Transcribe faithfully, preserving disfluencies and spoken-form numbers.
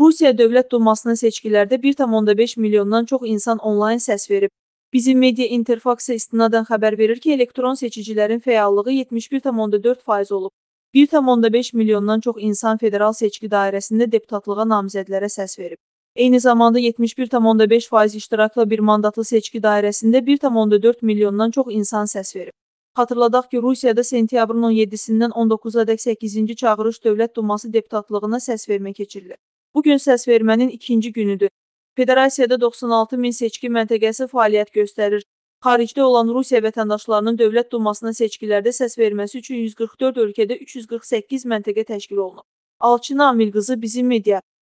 Rusiya Dövlət Dumasının seçkilərdə bir tam onda beş milyondan çox insan onlayn səs verib. Bizim Media Interfax-a istinadən xəbər verir ki, elektron seçicilərin fəallığı yetmiş bir tam onda dörd faiz olub. bir tam onda beş milyondan çox insan federal seçki dairəsində deputatlığa namizədlərə səs verib. Eyni zamanda yetmiş bir tam onda beş faiz iştirakla bir mandatlı seçki dairəsində bir tam onda dörd milyondan çox insan səs verib. Xatırladaq ki, Rusiyada sentyabrın on yeddisindən on doqquzadək səkkizinci çağırış Dövlət Duması deputatlığına səs vermə keçirilir. Bugün səs vermənin ikinci günüdür. Federasiyada doxsan altı min seçki məntəqəsi fəaliyyət göstərir. Xaricdə olan Rusiya vətəndaşlarının Dövlət Dumasına seçkilərdə səs verməsi üçün yüz qırx dörd ölkədə üç yüz qırx səkkiz məntəqə təşkil olunub. Alçına Amil qızı, Bizim Media.